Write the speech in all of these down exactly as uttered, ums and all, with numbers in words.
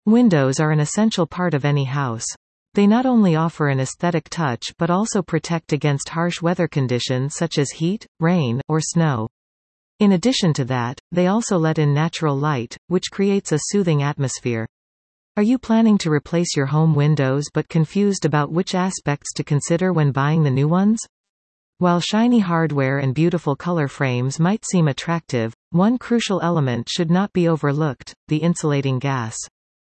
Windows are an essential part of any house. They not only offer an aesthetic touch but also protect against harsh weather conditions such as heat, rain, or snow. In addition to that, they also let in natural light, which creates a soothing atmosphere. Are you planning to replace your home windows but confused about which aspects to consider when buying the new ones? While shiny hardware and beautiful color frames might seem attractive, one crucial element should not be overlooked: the insulating gas.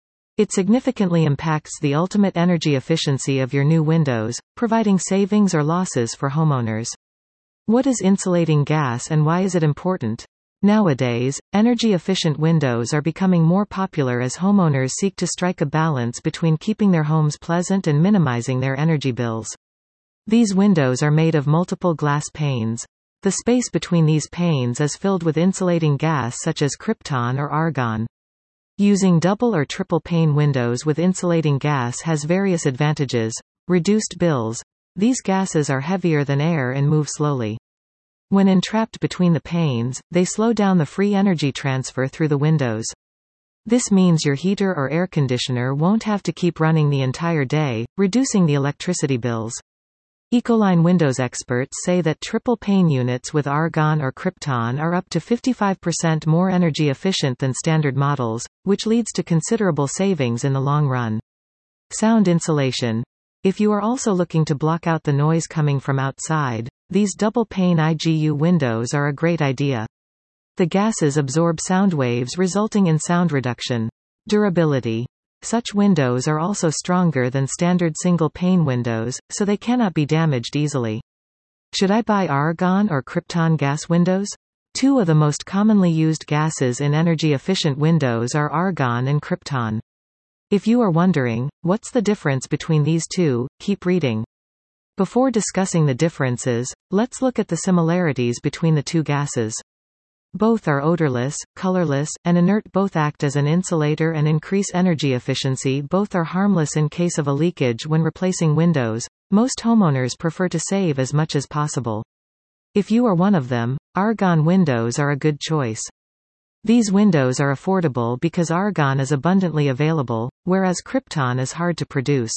It significantly impacts the ultimate energy efficiency of your new windows, providing savings or losses for homeowners. What is insulating gas and why is it important? Nowadays, energy-efficient windows are becoming more popular as homeowners seek to strike a balance between keeping their homes pleasant and minimizing their energy bills. These windows are made of multiple glass panes. The space between these panes is filled with insulating gas such as krypton or argon. Using double or triple pane windows with insulating gas has various advantages. Reduced bills. These gases are heavier than air and move slowly. When entrapped between the panes, they slow down the free energy transfer through the windows. This means your heater or air conditioner won't have to keep running the entire day, reducing the electricity bills. Ecoline Windows experts say that triple-pane units with argon or krypton are up to fifty-five percent more energy efficient than standard models, which leads to considerable savings in the long run. Sound insulation. If you are also looking to block out the noise coming from outside, these double-pane I G U windows are a great idea. The gases absorb sound waves, resulting in sound reduction. Durability. Such windows are also stronger than standard single-pane windows, so they cannot be damaged easily. Should I buy argon or krypton gas windows? Two of the most commonly used gases in energy-efficient windows are argon and krypton. If you are wondering, what's the difference between these two, keep reading. Before discussing the differences, let's look at the similarities between the two gases. Both are odorless, colorless, and inert. Both act as an insulator and increase energy efficiency. Both are harmless in case of a leakage when replacing windows. Most homeowners prefer to save as much as possible. If you are one of them, argon windows are a good choice. These windows are affordable because argon is abundantly available, whereas krypton is hard to produce.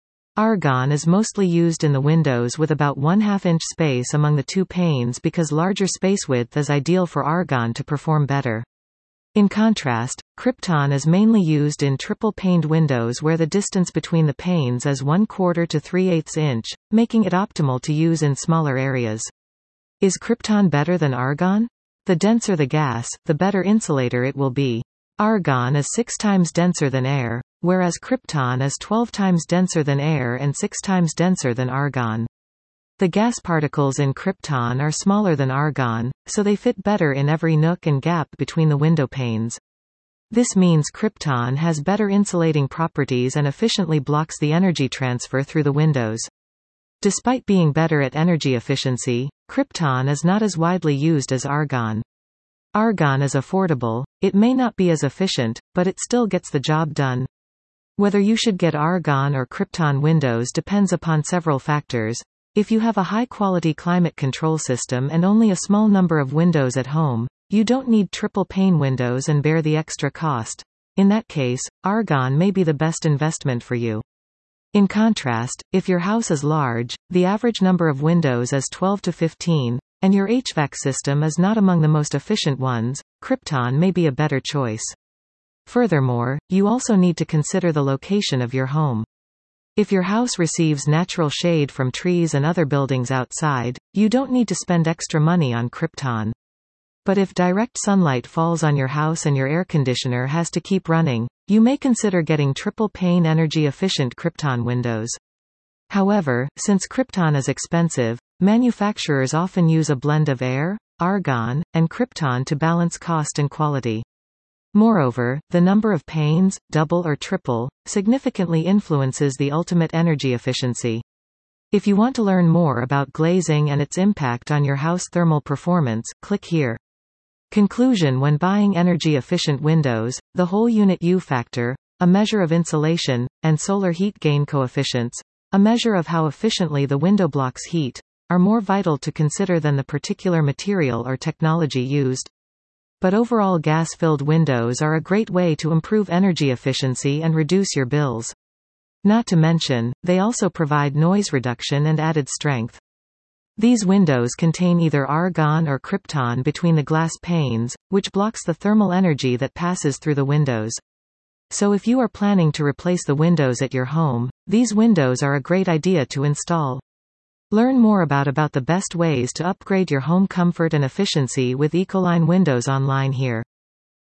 Argon is mostly used in the windows with about one half inch space among the two panes because larger space width is ideal for argon to perform better. In contrast, krypton is mainly used in triple-paned windows where the distance between the panes is one quarter to three eighths inch, making it optimal to use in smaller areas. Is krypton better than argon? The denser the gas, the better insulator it will be. Argon is six times denser than air, whereas krypton is twelve times denser than air and six times denser than argon. The gas particles in krypton are smaller than argon, so they fit better in every nook and gap between the window panes. This means krypton has better insulating properties and efficiently blocks the energy transfer through the windows. Despite being better at energy efficiency, krypton is not as widely used as argon. Argon is affordable, it may not be as efficient, but it still gets the job done. Whether you should get argon or krypton windows depends upon several factors. If you have a high-quality climate control system and only a small number of windows at home, you don't need triple-pane windows and bear the extra cost. In that case, argon may be the best investment for you. In contrast, if your house is large, the average number of windows is twelve to fifteen, and your H V A C system is not among the most efficient ones, krypton may be a better choice. Furthermore, you also need to consider the location of your home. If your house receives natural shade from trees and other buildings outside, you don't need to spend extra money on krypton. But if direct sunlight falls on your house and your air conditioner has to keep running, you may consider getting triple-pane energy-efficient krypton windows. However, since krypton is expensive, manufacturers often use a blend of air, argon, and krypton to balance cost and quality. Moreover, the number of panes, double or triple, significantly influences the ultimate energy efficiency. If you want to learn more about glazing and its impact on your house thermal performance, click here. Conclusion: when buying energy-efficient windows, the whole unit U factor, a measure of insulation, and solar heat gain coefficients, a measure of how efficiently the window blocks heat, are more vital to consider than the particular material or technology used. But overall gas-filled windows are a great way to improve energy efficiency and reduce your bills. Not to mention, they also provide noise reduction and added strength. These windows contain either argon or krypton between the glass panes, which blocks the thermal energy that passes through the windows. So if you are planning to replace the windows at your home, these windows are a great idea to install. Learn more about about the best ways to upgrade your home comfort and efficiency with Ecoline windows online here.